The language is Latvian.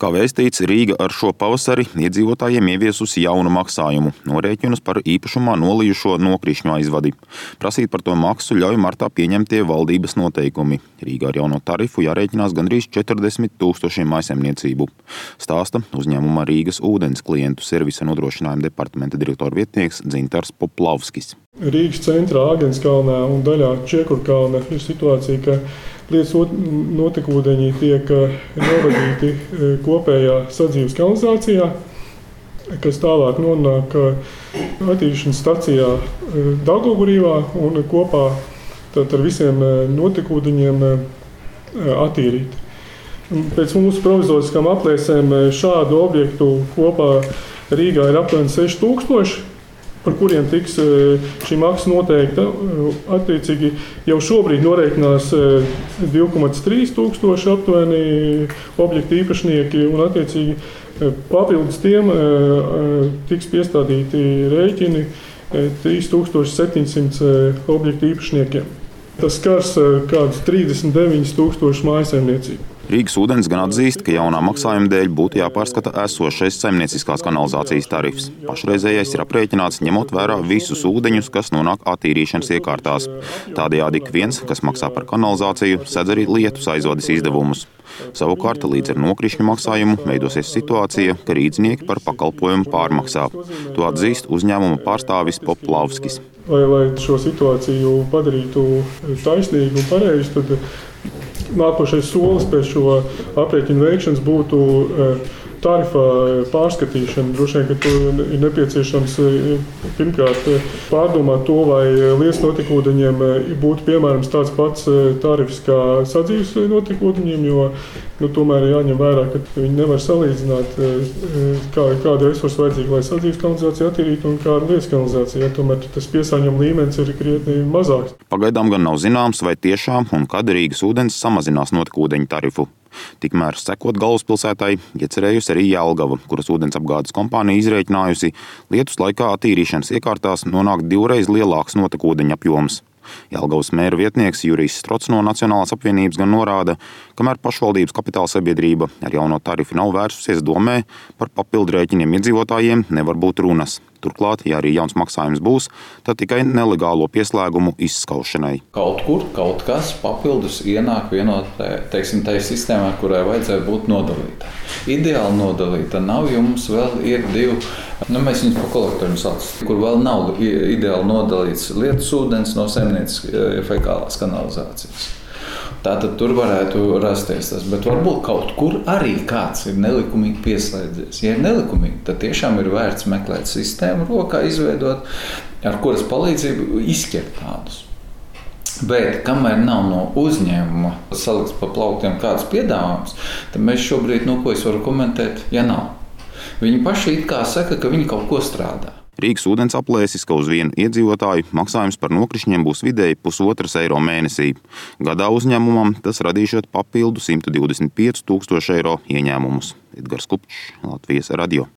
Kā vēstīts, Rīga ar šo pavasari iedzīvotājiem ieviesusi jaunu maksājumu – norēķinus par īpašumā nolījušo nokrišņu aizvadi. Prasīt par to maksu ļauj martā pieņemtie valdības noteikumi. Rīgā ar jauno tarifu jārēķinās gandrīz 40 000 mājsaimniecību. Stāsta uzņēmuma Rīgas ūdens klientu servisa nodrošinājuma departamenta direktora vietnieks Dzintars Poplavskis. Rīgas centrā, Āgenskalnā un daļā Čiekurkalna ir situācija, ka lietas notekūdeņi tiek novadīti kopējā sadzīves kanalizācijā, kas tālāk nonāk attīrīšanas stacijā Daugavpilī un kopā ar visiem notekūdeņiem attīrīti. Pēc mūsu provizoriskām aplēsēm šādu objektu kopā Rīgā ir aptuveni 6000, par kuriem tiks šī maksa noteikta. Attiecīgi jau šobrīd norēķinās 2,3 tūkstoši aptuveni objektu īpašnieki un attiecīgi papildus tiem tiks piestādīti rēķini 3700 objektu īpašniekiem. Tas skars kādus 39 000 mājsaimniecību. Rīgas ūdens gan atzīst, ka jaunā maksājuma dēļ būtu jāpārskata esošais saimnieciskās kanalizācijas tarifs. Pašreizējais ir aprēķināts ņemot vērā visus ūdeņus, kas nonāk attīrīšanas iekārtās. Tādējādi ik viens, kas maksā par kanalizāciju, sedz arī lietus aizvades izdevumus. Savukārt, līdz ar nokrišņu maksājumu veidosies situācija, ka rīdznieki par pakalpojumu pārmaksā. To atzīst uzņēmuma pārstāvis Poplavskis. Lai šo situāciju padarītu taisnīgu un pareizu, tad nākošais solis pēc šo aprēķinu veikšanas būtu tarifa pārskatīšana. Droši vien, ka tur ir nepieciešams pirmkārt pārdomāt to, vai lietas notekūdeņiem būtu piemērams tāds pats tarifs kā sadzīves notekūdeņiem, jo tomēr ir jāņem vērā, ka viņi nevar salīdzināt, kādu resursu vajadzīgu, lai sadzīves kanalizācija attīrītu un kādu lietas kanalizācija. Tomēr tas piesārņojuma līmenis ir krietni mazāks. Pagaidām gan nav zināms, vai tiešām un kad Rīgas ūdens samazinās notekūdeņu tarifu. Tikmēr sekot galvaspilsētai iecerējusi arī Jelgava, kuras ūdensapgādes kompānija izrēķinājusi, lietus laikā attīrīšanas iekārtās nonāk 2 lielāks notekūdeņu apjoms. Jelgavas mēra vietnieks Jurijs Strots no Nacionālās apvienības gan norāda, kamēr pašvaldības kapitāla sabiedrība ar jauno tarifu nav vērsusies domē, par papildu rēķiniem iedzīvotājiem nevar būt runas. Turklāt, ja arī jauns maksājums būs, tad tikai nelegālo pieslēgumu izskaušanai. Kaut kur, kaut kas papildus ienāk tai sistēmā, kurai vajadzēja būt nodalīta. Ideāli nodalīta nav, jo mums vēl ir 2, mēs viņus pa kolektoriem sauc, kur vēl nav ideāli nodalīts lietus ūdens no saimnieciskās fekālās kanalizācijas. Tātad tur varētu rasties tas, bet varbūt kaut kur arī kāds ir nelikumīgi pieslēdzies. Ja ir nelikumīgi, tad tiešām ir vērts meklēt sistēmu rokā, izveidot, ar kuras palīdzību izķert tādus. Bet, kamēr nav no uzņēmuma salikts pa plauktiem kāds piedāvājums, tad mēs šobrīd, ko es varu komentēt, ja nav. Viņi paši it kā saka, ka viņi kaut ko strādā. Rīgas ūdens aplēsis, ka uz vienu iedzīvotāju maksājums par nokrišņiem būs vidēji 1,5 eiro mēnesī. Gadā uzņēmumam tas radīšot papildu 125 000 eiro ieņēmumus. Edgars Kupčs, Latvijas radio.